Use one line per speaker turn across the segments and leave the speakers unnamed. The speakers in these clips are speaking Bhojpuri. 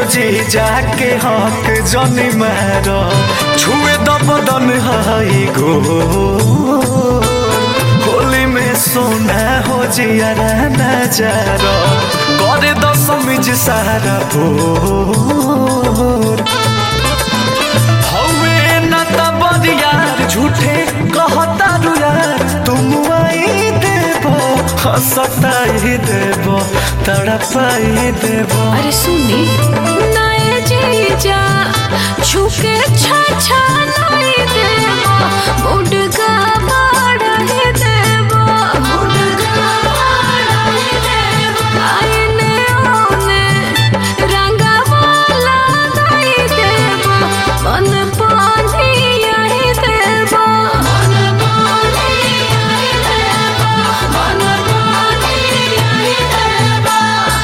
जी जाके हक जनी मारो छुए दबदन हाई गो होली में सोना हो जियारा नजारो करे दशमीज सारा भोर हवे न तब यार झूठे कहता रू यार तुम आई देबो हंसताई देबो तड़पाई देबो।
अरे सुनी नए जीजा छुके छा नहीं देबो मुडगा बाड़े देबो मुडगा बाड़े देबो आईने ओने रंगा वाला नहीं देबो मन पानी आई देबो मन पानी आई देबो मन पानी आई देबो।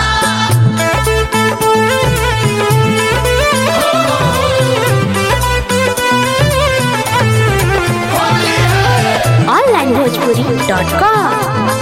onlinebhojpuri.com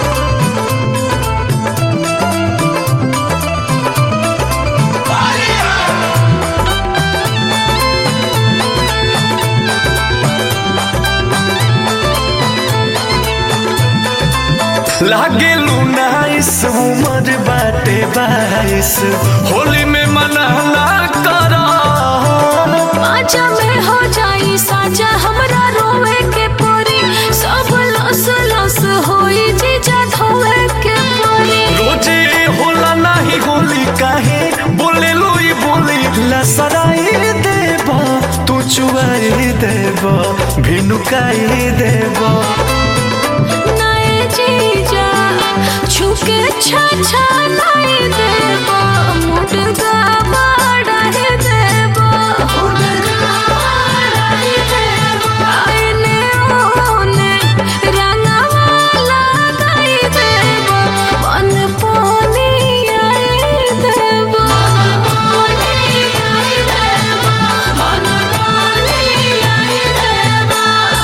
लागे लुनाइस उमर बाटे 22 होली में मना ना करो
बाजा में हो जाई साजा हमरा रोवे के परी सब लस लस होई जीजा धोवे के परी
रोजे होला नहीं होली काहे बोले लोई बोली लसराई देबो तू चुआई देबो भिनुकाई देबो।
नए जीजा छुके छा नहीं देबो मुडगा बाड़े देबो मुडगा बाड़े देबो आईने ओने रंगा वाला नहीं देबो मन पानी आई देबो पानी आई देबो मन पानी आई देबो।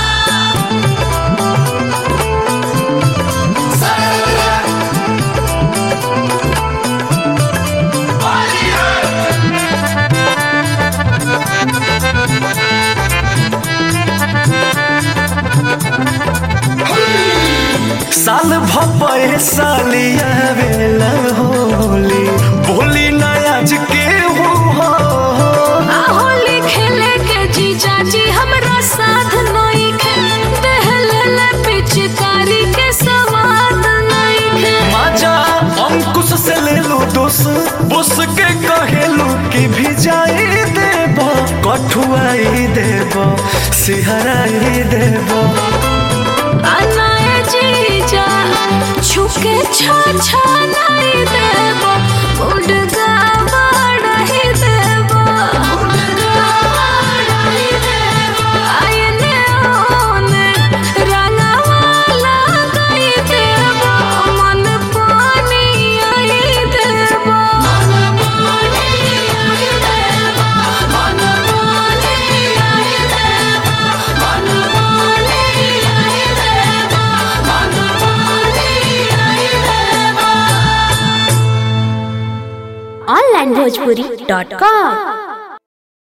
साल भपे सालिया बेला होली बोली नयाज के हो
होली खेले के जीजा जी हमरा साथ नहीं खे दहले पिचकारी के सवाद नहीं खे
माजा अंकुश से ले लो दोस बुस के कहेलू कि भिजाई देबो कठुआई देबो सिहराई देबो।
नए जीजा छुके छा नहीं देबो मुडगा बाड़े देबो मुडगा बाड़े देबो आईने ओने रंगा वाला नहीं देबो मन पानी आई देबो मन पानी आई देबो मन पानी आई देबो मन पानी आई देबो मन पानी आई देबो।
onlinebhojpuri.com